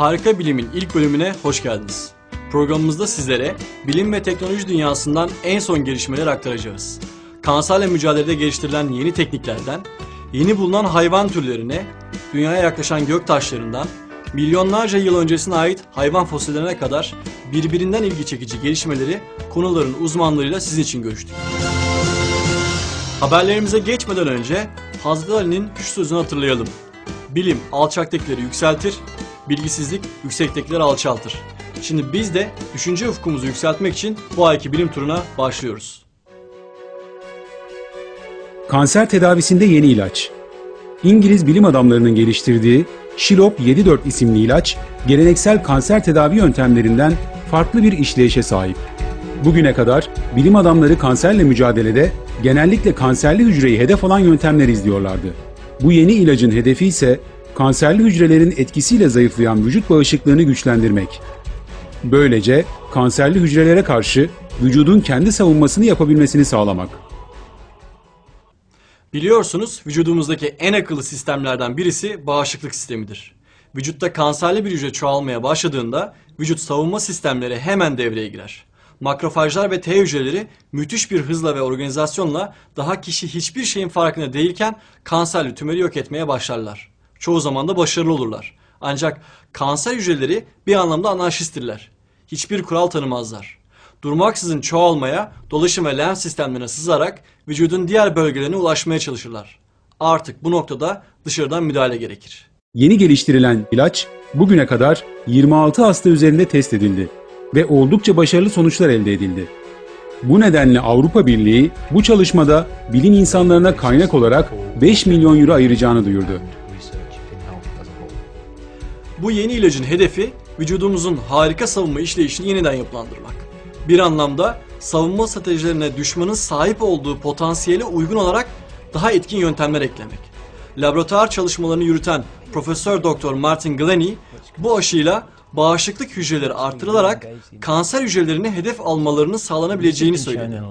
Harika Bilim'in ilk bölümüne hoş geldiniz. Programımızda sizlere bilim ve teknoloji dünyasından en son gelişmeleri aktaracağız. Kanserle mücadelede geliştirilen yeni tekniklerden, yeni bulunan hayvan türlerine, dünyaya yaklaşan gök taşlarından, milyonlarca yıl öncesine ait hayvan fosillerine kadar birbirinden ilgi çekici gelişmeleri konuların uzmanlarıyla sizin için görüştük. Haberlerimize geçmeden önce Hazreti Ali'nin şu sözünü hatırlayalım. Bilim alçaktakileri yükseltir, bilgisizlik yüksektekileri alçaltır. Şimdi biz de düşünce ufkumuzu yükseltmek için bu ayki bilim turuna başlıyoruz. Kanser tedavisinde yeni ilaç. İngiliz bilim adamlarının geliştirdiği Shilop 74 isimli ilaç, geleneksel kanser tedavi yöntemlerinden farklı bir işleyişe sahip. Bugüne kadar bilim adamları kanserle mücadelede genellikle kanserli hücreyi hedef alan yöntemler izliyorlardı. Bu yeni ilacın hedefi ise kanserli hücrelerin etkisiyle zayıflayan vücut bağışıklığını güçlendirmek. Böylece kanserli hücrelere karşı vücudun kendi savunmasını yapabilmesini sağlamak. Biliyorsunuz vücudumuzdaki en akıllı sistemlerden birisi bağışıklık sistemidir. Vücutta kanserli bir hücre çoğalmaya başladığında vücut savunma sistemleri hemen devreye girer. Makrofajlar ve T hücreleri müthiş bir hızla ve organizasyonla daha kişi hiçbir şeyin farkında değilken kanserli tümörü yok etmeye başlarlar. Çoğu zaman da başarılı olurlar. Ancak kanser hücreleri bir anlamda anarşisttirler. Hiçbir kural tanımazlar. Durmaksızın çoğalmaya, dolaşım ve lenf sistemlerine sızarak vücudun diğer bölgelerine ulaşmaya çalışırlar. Artık bu noktada dışarıdan müdahale gerekir. Yeni geliştirilen ilaç bugüne kadar 26 hasta üzerinde test edildi ve oldukça başarılı sonuçlar elde edildi. Bu nedenle Avrupa Birliği bu çalışmada bilim insanlarına kaynak olarak 5 milyon euro ayıracağını duyurdu. Bu yeni ilacın hedefi vücudumuzun harika savunma işleyişini yeniden yapılandırmak. Bir anlamda savunma stratejilerine düşmanın sahip olduğu potansiyele uygun olarak daha etkin yöntemler eklemek. Laboratuvar çalışmalarını yürüten Profesör Doktor Martin Glennie bu aşıyla bağışıklık hücreleri artırılarak kanser hücrelerini hedef almalarını sağlanabileceğini söyledi.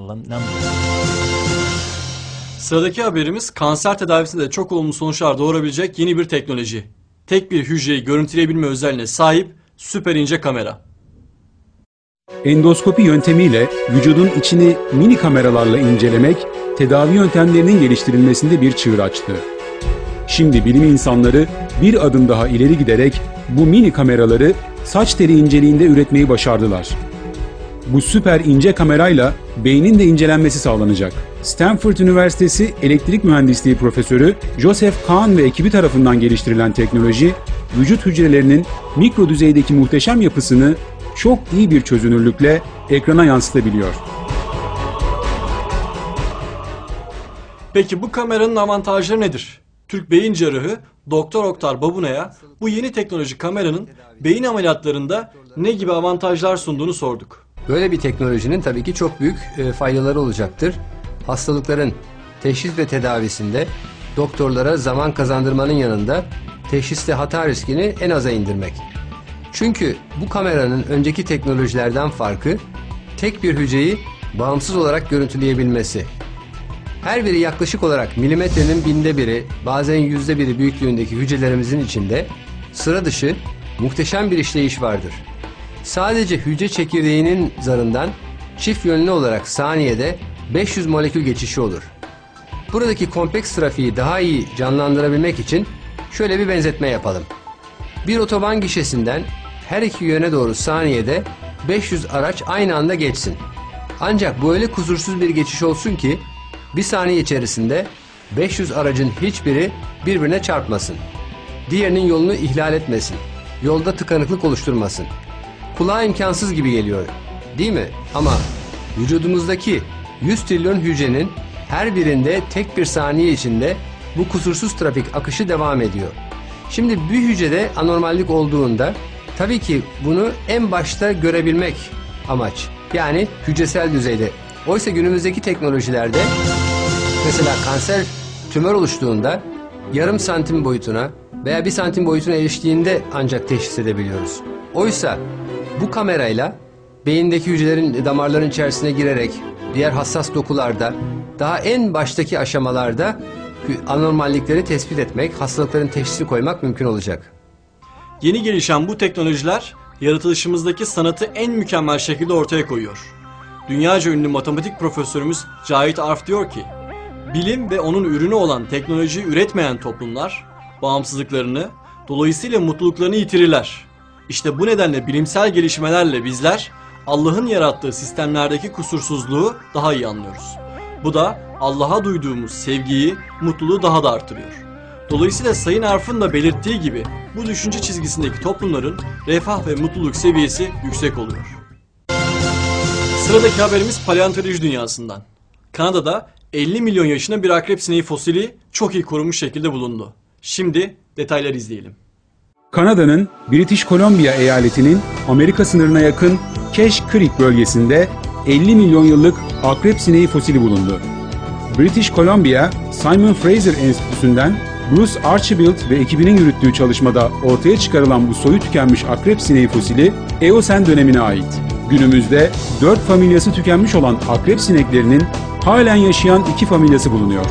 Sıradaki haberimiz kanser tedavisinde de çok olumlu sonuçlar doğurabilecek yeni bir teknoloji. Tek bir hücreyi görüntüleyebilme özelliğine sahip süper ince kamera. Endoskopi yöntemiyle vücudun içini mini kameralarla incelemek, tedavi yöntemlerinin geliştirilmesinde bir çığır açtı. Şimdi bilim insanları bir adım daha ileri giderek bu mini kameraları saç teli inceliğinde üretmeyi başardılar. Bu süper ince kamerayla beynin de incelenmesi sağlanacak. Stanford Üniversitesi Elektrik Mühendisliği Profesörü Joseph Kahn ve ekibi tarafından geliştirilen teknoloji, vücut hücrelerinin mikro düzeydeki muhteşem yapısını çok iyi bir çözünürlükle ekrana yansıtabiliyor. Peki bu kameranın avantajları nedir? Türk beyin cerrahı Doktor Oktar Babuna'ya bu yeni teknoloji kameranın beyin ameliyatlarında ne gibi avantajlar sunduğunu sorduk. Böyle bir teknolojinin tabii ki çok büyük faydaları olacaktır. Hastalıkların teşhis ve tedavisinde doktorlara zaman kazandırmanın yanında teşhiste hata riskini en aza indirmek. Çünkü bu kameranın önceki teknolojilerden farkı tek bir hücreyi bağımsız olarak görüntüleyebilmesi. Her biri yaklaşık olarak milimetrenin binde biri, bazen yüzde biri büyüklüğündeki hücrelerimizin içinde sıra dışı muhteşem bir işleyiş vardır. Sadece hücre çekirdeğinin zarından çift yönlü olarak saniyede 500 molekül geçişi olur. Buradaki kompleks trafiği daha iyi canlandırabilmek için şöyle bir benzetme yapalım. Bir otoban gişesinden her iki yöne doğru saniyede 500 araç aynı anda geçsin. Ancak bu öyle kusursuz bir geçiş olsun ki bir saniye içerisinde 500 aracın hiçbiri birbirine çarpmasın. Diğerinin yolunu ihlal etmesin. Yolda tıkanıklık oluşturmasın. Kulağa imkansız gibi geliyor, değil mi? Ama vücudumuzdaki 100 trilyon hücrenin her birinde tek bir saniye içinde bu kusursuz trafik akışı devam ediyor. Şimdi bir hücrede anormallik olduğunda tabii ki bunu en başta görebilmek amaç. Yani hücresel düzeyde. Oysa günümüzdeki teknolojilerde mesela kanser tümör oluştuğunda yarım santim boyutuna veya 1 santim boyutuna eriştiğinde ancak teşhis edebiliyoruz. Oysa bu kamerayla beyindeki hücrelerin damarların içerisine girerek diğer hassas dokularda daha en baştaki aşamalarda anormallikleri tespit etmek, hastalıkların teşhisini koymak mümkün olacak. Yeni gelişen bu teknolojiler yaratılışımızdaki sanatı en mükemmel şekilde ortaya koyuyor. Dünyaca ünlü matematik profesörümüz Cahit Arf diyor ki, bilim ve onun ürünü olan teknolojiyi üretmeyen toplumlar bağımsızlıklarını, dolayısıyla mutluluklarını yitirirler. İşte bu nedenle bilimsel gelişmelerle bizler Allah'ın yarattığı sistemlerdeki kusursuzluğu daha iyi anlıyoruz. Bu da Allah'a duyduğumuz sevgiyi, mutluluğu daha da artırıyor. Dolayısıyla Sayın Arf'ın da belirttiği gibi bu düşünce çizgisindeki toplumların refah ve mutluluk seviyesi yüksek oluyor. Sıradaki haberimiz paleontoloji dünyasından. Kanada'da 50 milyon yaşında bir akrep sineği fosili çok iyi korunmuş şekilde bulundu. Şimdi detayları izleyelim. Kanada'nın British Columbia eyaletinin Amerika sınırına yakın Cache Creek bölgesinde 50 milyon yıllık akrep sineği fosili bulundu. British Columbia Simon Fraser Enstitüsü'nden Bruce Archibald ve ekibinin yürüttüğü çalışmada ortaya çıkarılan bu soyu tükenmiş akrep sineği fosili Eosen dönemine ait. Günümüzde 4 familyası tükenmiş olan akrep sineklerinin halen yaşayan 2 familyası bulunuyor.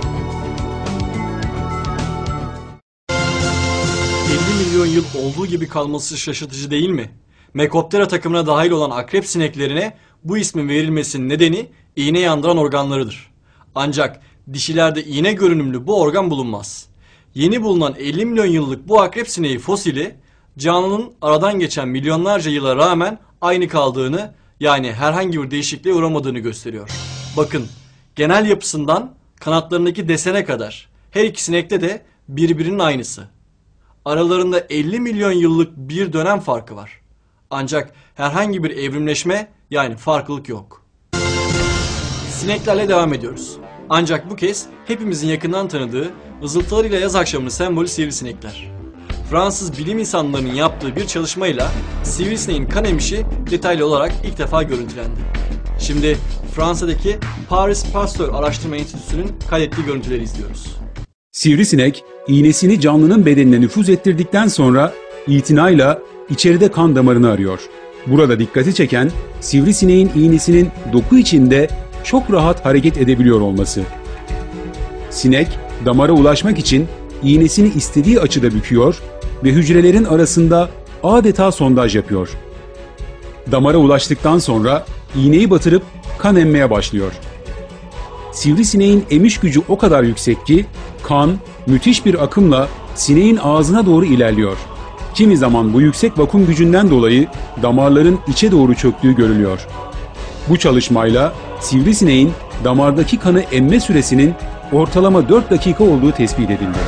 50 milyon yıl olduğu gibi kalması şaşırtıcı değil mi? Mekoptera takımına dahil olan akrep sineklerine bu ismin verilmesinin nedeni iğne yandıran organlarıdır. Ancak dişilerde iğne görünümlü bu organ bulunmaz. Yeni bulunan 50 milyon yıllık bu akrep sineği fosili, canlının aradan geçen milyonlarca yıla rağmen aynı kaldığını, yani herhangi bir değişikliğe uğramadığını gösteriyor. Bakın, genel yapısından kanatlarındaki desene kadar her iki sinekte de birbirinin aynısı. Aralarında 50 milyon yıllık bir dönem farkı var. Ancak herhangi bir evrimleşme, yani farklılık yok. Sineklerle devam ediyoruz. Ancak bu kez hepimizin yakından tanıdığı vızıltılarıyla yaz akşamının sembolü sivrisinekler. Fransız bilim insanlarının yaptığı bir çalışmayla sivrisineğin kan emişi detaylı olarak ilk defa görüntülendi. Şimdi Fransa'daki Paris Pasteur Araştırma Enstitüsü'nün kaydettiği görüntüleri izliyoruz. Sivrisinek, iğnesini canlının bedenine nüfuz ettirdikten sonra itinayla içeride kan damarını arıyor. Burada dikkati çeken sivrisineğin iğnesinin doku içinde çok rahat hareket edebiliyor olması. Sinek, damara ulaşmak için iğnesini istediği açıda büküyor ve hücrelerin arasında adeta sondaj yapıyor. Damara ulaştıktan sonra iğneyi batırıp kan emmeye başlıyor. Sivrisineğin emiş gücü o kadar yüksek ki kan müthiş bir akımla sineğin ağzına doğru ilerliyor. Kimi zaman bu yüksek vakum gücünden dolayı damarların içe doğru çöktüğü görülüyor. Bu çalışmayla sivrisineğin damardaki kanı emme süresinin ortalama 4 dakika olduğu tespit edildi.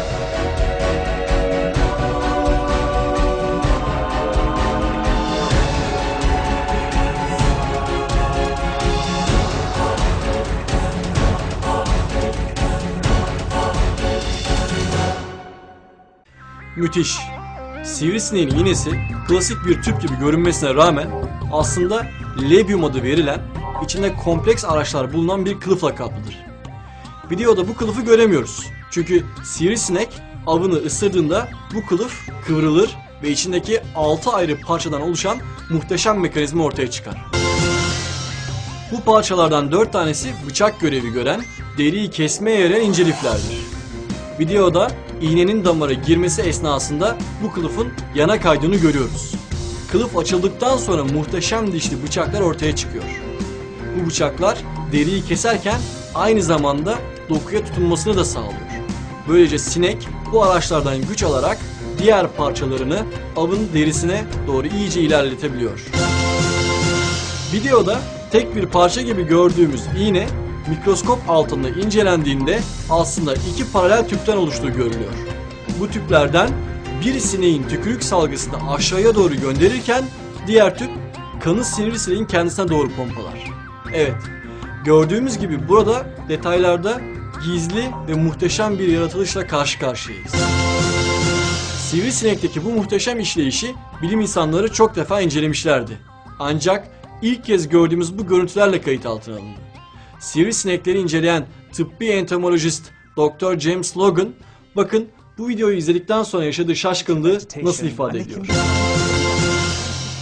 Müthiş. Sivrisineğin iğnesi klasik bir tüp gibi görünmesine rağmen aslında lebyum adı verilen içinde kompleks araçlar bulunan bir kılıfla kaplıdır. Videoda bu kılıfı göremiyoruz. Çünkü sivrisinek avını ısırdığında bu kılıf kıvrılır ve içindeki 6 ayrı parçadan oluşan muhteşem mekanizma ortaya çıkar. Bu parçalardan 4 tanesi bıçak görevi gören, deriyi kesmeye yarayan ince liflerdir. Videoda iğnenin damara girmesi esnasında bu kılıfın yana kaydığını görüyoruz. Kılıf açıldıktan sonra muhteşem dişli bıçaklar ortaya çıkıyor. Bu bıçaklar deriyi keserken aynı zamanda dokuya tutunmasını da sağlıyor. Böylece sinek bu araçlardan güç alarak diğer parçalarını avın derisine doğru iyice ilerletebiliyor. Videoda tek bir parça gibi gördüğümüz iğne mikroskop altında incelendiğinde aslında 2 paralel tüpten oluştuğu görülüyor. Bu tüplerden bir sineğin tükürük salgısını aşağıya doğru gönderirken diğer tüp kanı sivrisineğin kendisine doğru pompalar. Evet, gördüğümüz gibi burada detaylarda gizli ve muhteşem bir yaratılışla karşı karşıyayız. Sivrisinekteki bu muhteşem işleyişi bilim insanları çok defa incelemişlerdi. Ancak ilk kez gördüğümüz bu görüntülerle kayıt altına alındı. Sivrisinekleri inceleyen tıbbi entomolojist Dr. James Logan, bakın bu videoyu izledikten sonra yaşadığı şaşkınlığı nasıl ifade ediyor.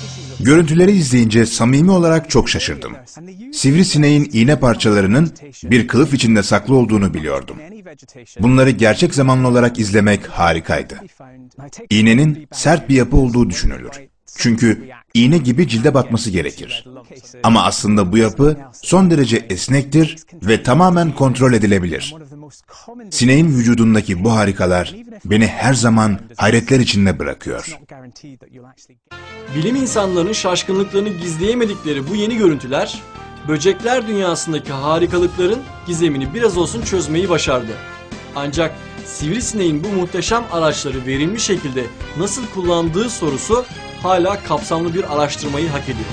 Görüntüleri izleyince samimi olarak çok şaşırdım. Sivrisineğin iğne parçalarının bir kılıf içinde saklı olduğunu biliyordum. Bunları gerçek zamanlı olarak izlemek harikaydı. İğnenin sert bir yapı olduğu düşünülür. Çünkü iğne gibi cilde batması gerekir. Ama aslında bu yapı son derece esnektir ve tamamen kontrol edilebilir. Sineğin vücudundaki bu harikalar beni her zaman hayretler içinde bırakıyor. Bilim insanlarının şaşkınlıklarını gizleyemedikleri bu yeni görüntüler, böcekler dünyasındaki harikalıkların gizemini biraz olsun çözmeyi başardı. Ancak sivrisineğin bu muhteşem araçları verimli şekilde nasıl kullandığı sorusu hala kapsamlı bir araştırmayı hak ediyor.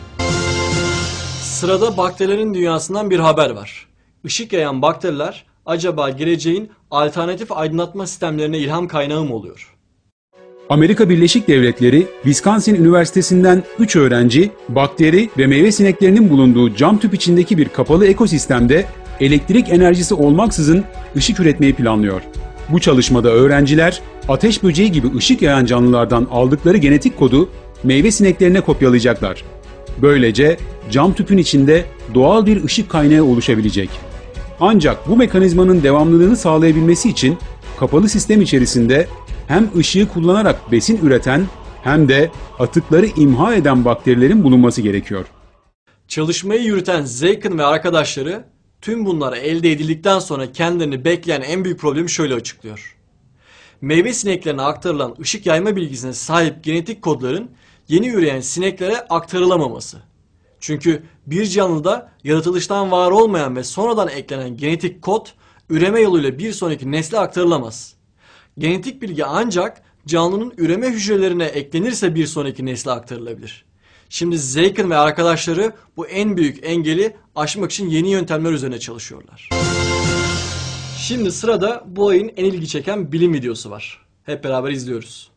Sırada bakterilerin dünyasından bir haber var. Işık yayan bakteriler acaba geleceğin alternatif aydınlatma sistemlerine ilham kaynağı mı oluyor? Amerika Birleşik Devletleri, Wisconsin Üniversitesi'nden 3 öğrenci, bakteri ve meyve sineklerinin bulunduğu cam tüp içindeki bir kapalı ekosistemde elektrik enerjisi olmaksızın ışık üretmeyi planlıyor. Bu çalışmada öğrenciler, ateş böceği gibi ışık yayan canlılardan aldıkları genetik kodu meyve sineklerine kopyalayacaklar. Böylece cam tüpün içinde doğal bir ışık kaynağı oluşabilecek. Ancak bu mekanizmanın devamlılığını sağlayabilmesi için kapalı sistem içerisinde hem ışığı kullanarak besin üreten hem de atıkları imha eden bakterilerin bulunması gerekiyor. Çalışmayı yürüten Zaykin ve arkadaşları tüm bunlar elde edildikten sonra kendilerini bekleyen en büyük problemi şöyle açıklıyor. Meyve sineklerine aktarılan ışık yayma bilgisine sahip genetik kodların yeni üreyen sineklere aktarılamaması. Çünkü bir canlıda yaratılıştan var olmayan ve sonradan eklenen genetik kod üreme yoluyla bir sonraki nesle aktarılamaz. Genetik bilgi ancak canlının üreme hücrelerine eklenirse bir sonraki nesle aktarılabilir. Şimdi Zaykin ve arkadaşları bu en büyük engeli aşmak için yeni yöntemler üzerine çalışıyorlar. Şimdi sırada bu ayın en ilgi çeken bilim videosu var. Hep beraber izliyoruz.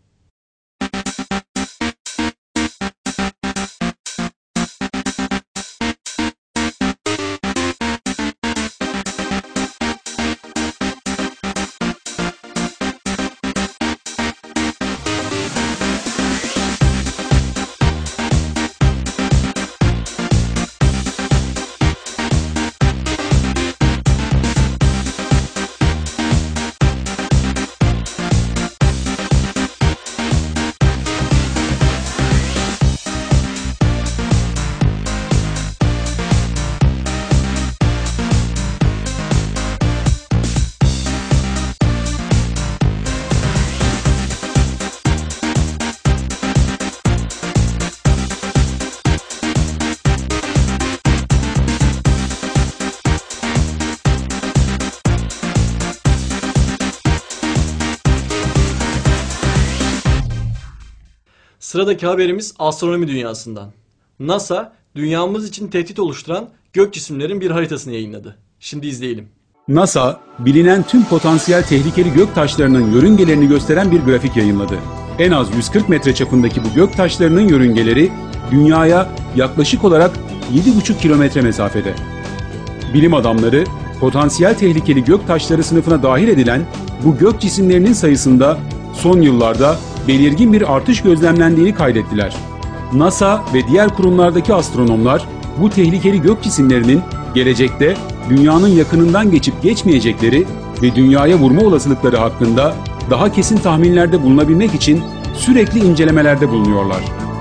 Sıradaki haberimiz astronomi dünyasından. NASA, dünyamız için tehdit oluşturan gök cisimlerin bir haritasını yayınladı. Şimdi izleyelim. NASA, bilinen tüm potansiyel tehlikeli gök taşlarının yörüngelerini gösteren bir grafik yayınladı. En az 140 metre çapındaki bu gök taşlarının yörüngeleri Dünya'ya yaklaşık olarak 7,5 kilometre mesafede. Bilim adamları, potansiyel tehlikeli gök taşları sınıfına dahil edilen bu gök cisimlerinin sayısında son yıllarda belirgin bir artış gözlemlendiğini kaydettiler. NASA ve diğer kurumlardaki astronomlar bu tehlikeli gök cisimlerinin gelecekte Dünya'nın yakınından geçip geçmeyecekleri ve Dünya'ya vurma olasılıkları hakkında daha kesin tahminlerde bulunabilmek için sürekli incelemelerde bulunuyorlar.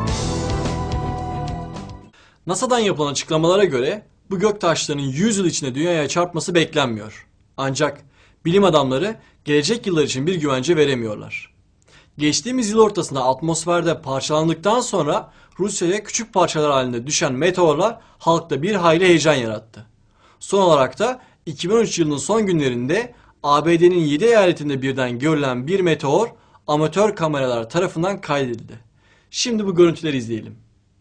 NASA'dan yapılan açıklamalara göre bu gök taşlarının 100 yıl içinde Dünya'ya çarpması beklenmiyor. Ancak bilim adamları gelecek yıllar için bir güvence veremiyorlar. Geçtiğimiz yıl ortasında atmosferde parçalandıktan sonra Rusya'ya küçük parçalar halinde düşen meteorlar halkta bir hayli heyecan yarattı. Son olarak da 2013 yılının son günlerinde ABD'nin 7 eyaletinde birden görülen bir meteor amatör kameralar tarafından kaydedildi. Şimdi bu görüntüleri izleyelim.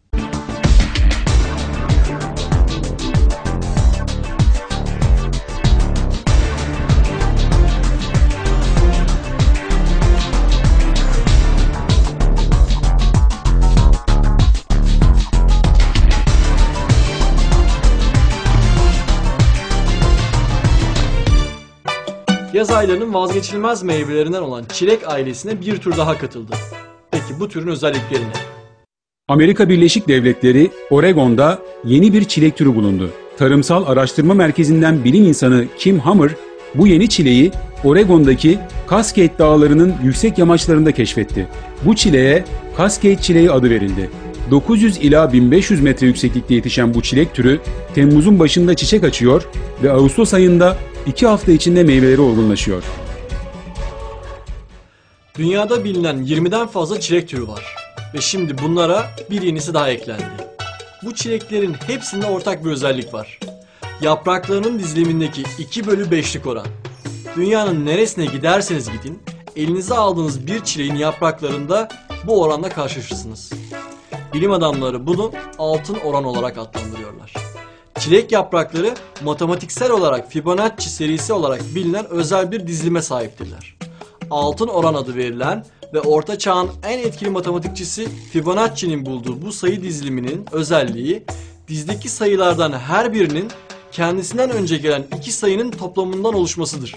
Yaz aylarının vazgeçilmez meyvelerinden olan çilek ailesine bir tür daha katıldı. Peki bu türün özellikleri ne? Amerika Birleşik Devletleri, Oregon'da yeni bir çilek türü bulundu. Tarımsal Araştırma Merkezi'nden bilim insanı Kim Hammer, bu yeni çileği Oregon'daki Cascade Dağları'nın yüksek yamaçlarında keşfetti. Bu çileğe Cascade çileği adı verildi. 900 ila 1500 metre yükseklikte yetişen bu çilek türü Temmuz'un başında çiçek açıyor ve Ağustos ayında 2 hafta içinde meyveleri olgunlaşıyor. Dünyada bilinen 20'den fazla çilek türü var ve şimdi bunlara bir yenisi daha eklendi. Bu çileklerin hepsinde ortak bir özellik var. Yapraklarının dizilimindeki 2/5'lik oran. Dünyanın neresine giderseniz gidin, elinize aldığınız bir çileğin yapraklarında bu oranla karşılaşırsınız. Bilim adamları bunu altın oran olarak adlandırıyorlar. Çilek yaprakları matematiksel olarak Fibonacci serisi olarak bilinen özel bir dizilime sahiptirler. Altın oran adı verilen ve Orta Çağ'ın en etkili matematikçisi Fibonacci'nin bulduğu bu sayı diziliminin özelliği, dizdeki sayılardan her birinin kendisinden önce gelen iki sayının toplamından oluşmasıdır.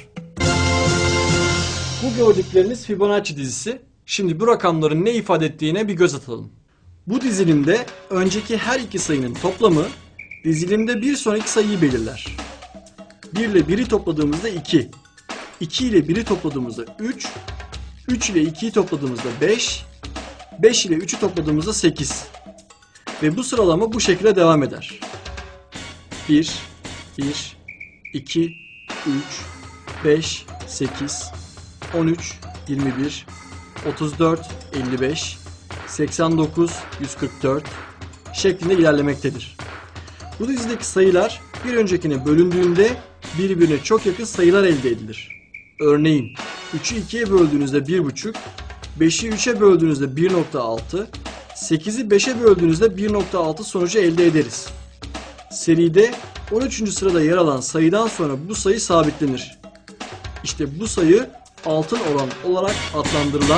Bu gördükleriniz Fibonacci dizisi. Şimdi bu rakamların ne ifade ettiğine bir göz atalım. Bu dizilimde önceki her iki sayının toplamı dizilimde bir sonraki sayıyı belirler. 1 ile 1'i topladığımızda 2, 2 ile 1'i topladığımızda 3, 3 ile 2'yi topladığımızda 5, 5 ile 3'ü topladığımızda 8. Ve bu sıralama bu şekilde devam eder. 1, 1, 2, 3, 5, 8, 13, 21, 34, 55, 89, 144 şeklinde ilerlemektedir. Bu dizideki sayılar bir öncekine bölündüğünde birbirine çok yakın sayılar elde edilir. Örneğin 3'ü 2'ye böldüğünüzde 1,5, 5'i 3'e böldüğünüzde 1,6, 8'i 5'e böldüğünüzde 1,6 sonucu elde ederiz. Seride 13. sırada yer alan sayıdan sonra bu sayı sabitlenir. İşte bu sayı altın oran olarak adlandırılan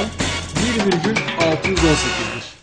1,618'dir.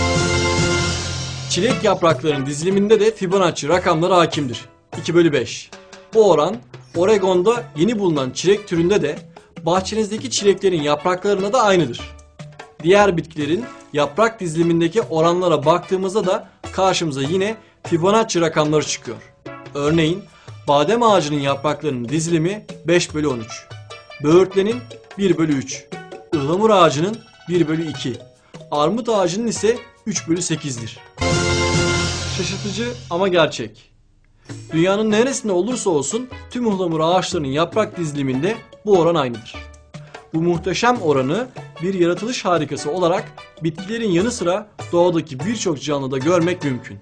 Çilek yapraklarının diziliminde de Fibonacci rakamları hakimdir. 2/5. Bu oran Oregon'da yeni bulunan çilek türünde de bahçenizdeki çileklerin yapraklarına da aynıdır. Diğer bitkilerin yaprak dizilimindeki oranlara baktığımızda da karşımıza yine Fibonacci rakamları çıkıyor. Örneğin badem ağacının yapraklarının dizilimi 5/13, böğürtlenin 1/3, ıhlamur ağacının 1/2, armut ağacının ise 3/8'dir. Şaşırtıcı ama gerçek. Dünyanın neresinde olursa olsun tüm ıhlamur ağaçlarının yaprak diziliminde bu oran aynıdır. Bu muhteşem oranı bir yaratılış harikası olarak bitkilerin yanı sıra doğadaki birçok canlıda görmek mümkün.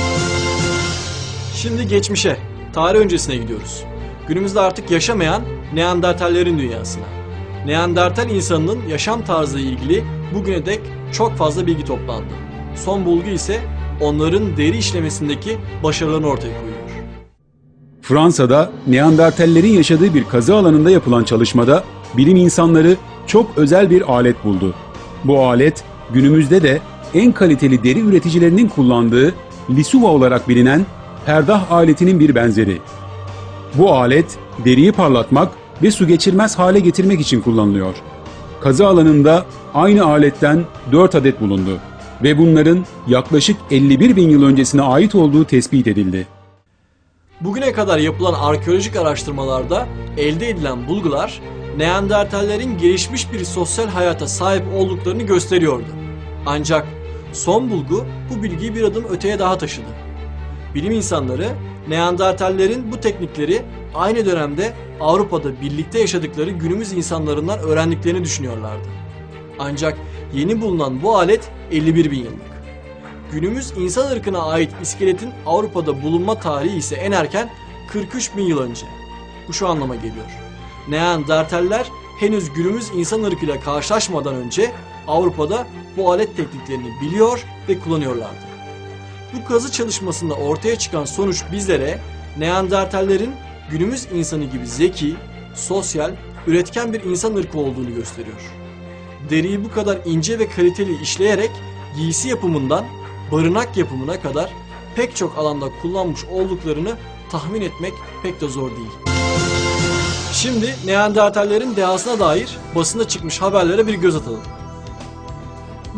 Şimdi geçmişe, tarih öncesine gidiyoruz. Günümüzde artık yaşamayan Neandertallerin dünyasına. Neandertal insanının yaşam tarzı ile ilgili bugüne dek çok fazla bilgi toplandı. Son bulgu ise onların deri işlemesindeki başarılarını ortaya koyuyor. Fransa'da Neandertallerin yaşadığı bir kazı alanında yapılan çalışmada bilim insanları çok özel bir alet buldu. Bu alet günümüzde de en kaliteli deri üreticilerinin kullandığı Lisuva olarak bilinen perdah aletinin bir benzeri. Bu alet deriyi parlatmak ve su geçirmez hale getirmek için kullanılıyor. Kazı alanında aynı aletten 4 adet bulundu ve bunların yaklaşık 51.000 yıl öncesine ait olduğu tespit edildi. Bugüne kadar yapılan arkeolojik araştırmalarda elde edilen bulgular Neandertallerin gelişmiş bir sosyal hayata sahip olduklarını gösteriyordu. Ancak son bulgu bu bilgiyi bir adım öteye daha taşıdı. Bilim insanları Neandertallerin bu teknikleri aynı dönemde Avrupa'da birlikte yaşadıkları günümüz insanlarından öğrendiklerini düşünüyorlardı. Ancak yeni bulunan bu alet 51.000 yıllık. Günümüz insan ırkına ait iskeletin Avrupa'da bulunma tarihi ise en erken 43.000 yıl önce. Bu şu anlama geliyor. Neandertaller henüz günümüz insan ırkıyla karşılaşmadan önce Avrupa'da bu alet tekniklerini biliyor ve kullanıyorlardı. Bu kazı çalışmasında ortaya çıkan sonuç bizlere Neandertallerin günümüz insanı gibi zeki, sosyal, üretken bir insan ırkı olduğunu gösteriyor. Deriyi bu kadar ince ve kaliteli işleyerek giysi yapımından barınak yapımına kadar pek çok alanda kullanmış olduklarını tahmin etmek pek de zor değil. Şimdi Neandertallerin dehasına dair basında çıkmış haberlere bir göz atalım.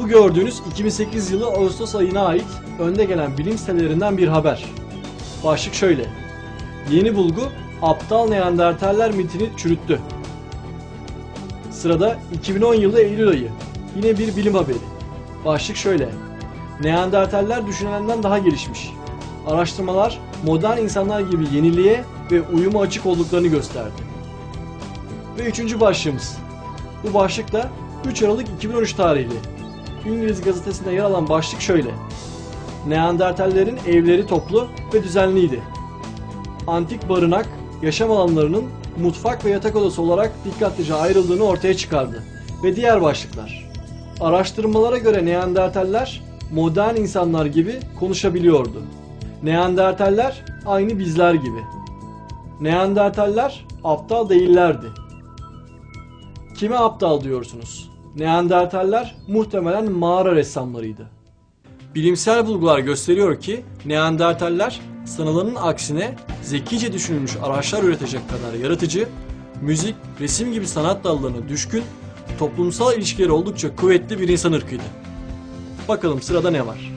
Bu gördüğünüz 2008 yılı Ağustos ayına ait önde gelen bilim sitelerinden bir haber. Başlık şöyle: Yeni bulgu aptal Neandertaller mitini çürüttü. Sırada 2010 yılı Eylül ayı. Yine bir bilim haberi. Başlık şöyle: Neandertaller düşünülenden daha gelişmiş. Araştırmalar modern insanlar gibi yeniliğe ve uyuma açık olduklarını gösterdi. Ve üçüncü başlığımız. Bu başlıkta 3 Aralık 2013 tarihli İngiliz gazetesinde yer alan başlık şöyle: Neandertallerin evleri toplu ve düzenliydi. Antik barınak, yaşam alanlarının mutfak ve yatak odası olarak dikkatlice ayrıldığını ortaya çıkardı. Ve diğer başlıklar. Araştırmalara göre Neandertaller modern insanlar gibi konuşabiliyordu. Neandertaller aynı bizler gibi. Neandertaller aptal değillerdi. Kime aptal diyorsunuz? Neandertaller muhtemelen mağara ressamlarıydı. Bilimsel bulgular gösteriyor ki Neandertaller sanılanın aksine zekice düşünülmüş araçlar üretecek kadar yaratıcı, müzik, resim gibi sanat dallarına düşkün, toplumsal ilişkileri oldukça kuvvetli bir insan ırkıydı. Bakalım sırada ne var?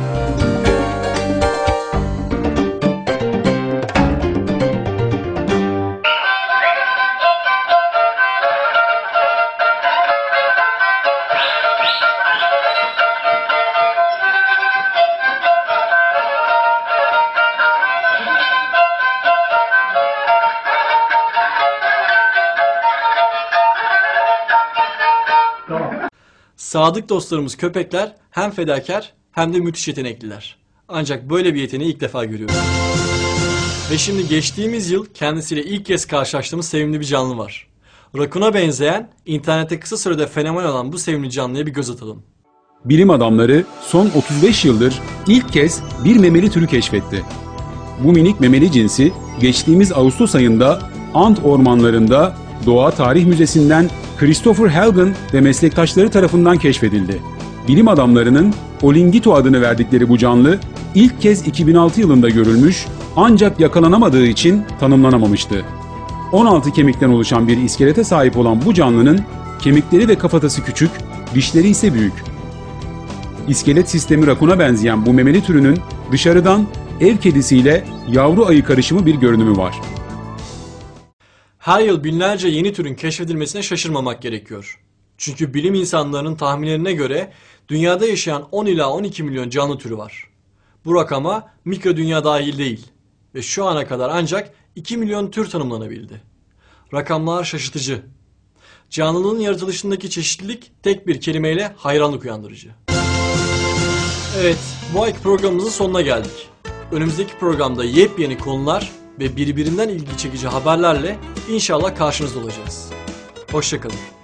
Sadık dostlarımız köpekler hem fedakar hem de müthiş yetenekliler. Ancak böyle bir yeteneği ilk defa görüyoruz. Ve şimdi geçtiğimiz yıl kendisiyle ilk kez karşılaştığımız sevimli bir canlı var. Rakun'a benzeyen, internette kısa sürede fenomen olan bu sevimli canlıya bir göz atalım. Bilim adamları son 35 yıldır ilk kez bir memeli türü keşfetti. Bu minik memeli cinsi geçtiğimiz Ağustos ayında Ant ormanlarında Doğa Tarih Müzesi'nden Christopher Helgen ve meslektaşları tarafından keşfedildi. Bilim adamlarının Olingito adını verdikleri bu canlı ilk kez 2006 yılında görülmüş ancak yakalanamadığı için tanımlanamamıştı. 16 kemikten oluşan bir iskelete sahip olan bu canlının kemikleri ve kafatası küçük, dişleri ise büyük. İskelet sistemi rakuna benzeyen bu memeli türünün dışarıdan ev kedisiyle yavru ayı karışımı bir görünümü var. Her yıl binlerce yeni türün keşfedilmesine şaşırmamak gerekiyor. Çünkü bilim insanlarının tahminlerine göre dünyada yaşayan 10 ila 12 milyon canlı türü var. Bu rakama mikro dünya dahil değil ve şu ana kadar ancak 2 milyon tür tanımlanabildi. Rakamlar şaşırtıcı. Canlılığın yaratılışındaki çeşitlilik tek bir kelimeyle hayranlık uyandırıcı. Evet, bu ayki programımızın sonuna geldik. Önümüzdeki programda yepyeni konular ve birbirinden ilgi çekici haberlerle inşallah karşınızda olacağız. Hoşça kalın.